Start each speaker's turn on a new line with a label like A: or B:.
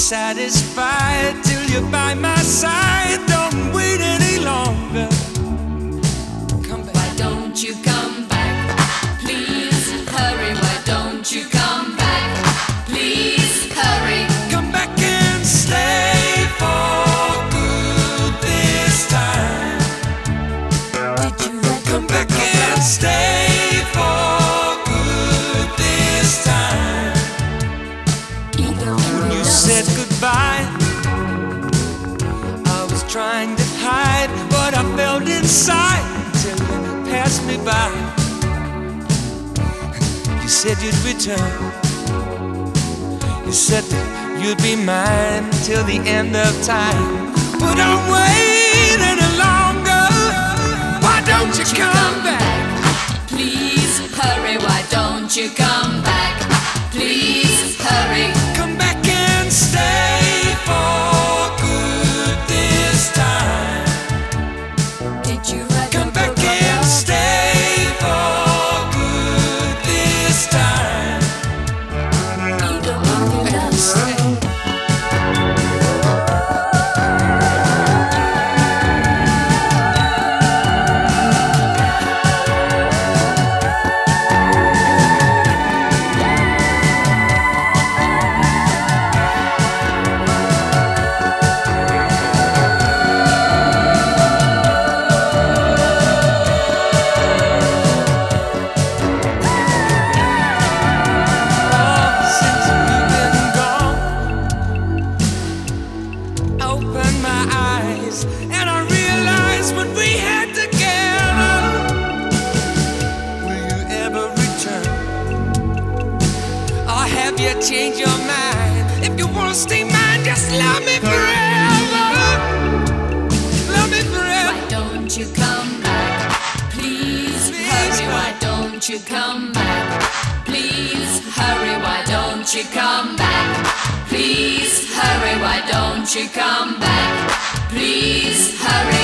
A: satisfied till you're by my side. Don't wait any longer. Come back.
B: Why don't you come back? Please hurry. Why don't you come back? Please hurry.
A: Come back and stay for good this time.
B: Did you let
A: Come back and stay for good this time. When you said goodbye, I was trying to hide what I felt inside till you passed me by. You said you'd return. You said that you'd be mine till the end of time. But I'm waiting any longer. Why don't you come back?
B: Please hurry. Why don't you come back? Please hurry.
A: Come back and stay for good this time.
B: Did you write
A: Come back and stay for good this time. Since you've been gone, open my eyes and I realize what we had together. Will you ever return? Or have you changed your mind? If you wanna stay mine, just love me forever. Love me forever.
B: Why don't you come back? Please hurry. Why don't you come back? Please hurry. Why don't you come back? Please hurry. Why don't you come back? Please hurry.